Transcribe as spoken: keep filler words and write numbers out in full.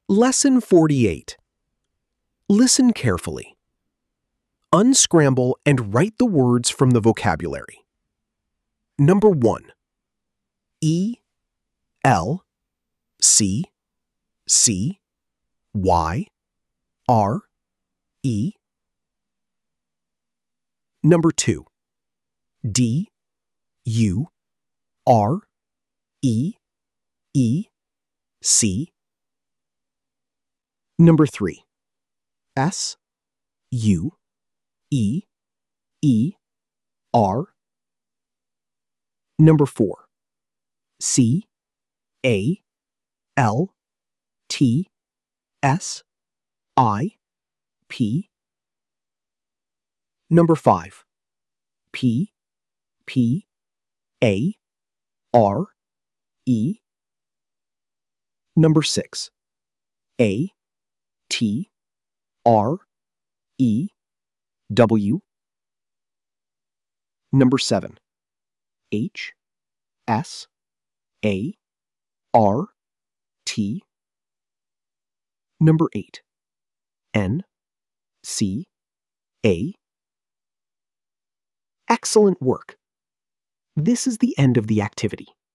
Lesson forty-eight. Listen carefully. Unscramble and write the words from the vocabulary. Number one. E, L, C, C, Y, R, E. Number two. D, U, R, E, E, C. Number three. S, U, E, E, R. Number four. C, A, L, T, S, I, P. Number five. P, P, A, R, E. Number six. A, T, R, E, W. Number seven. H, S, A, R, T. Number eight. N, C, A. Excellent work. This is the end of the activity.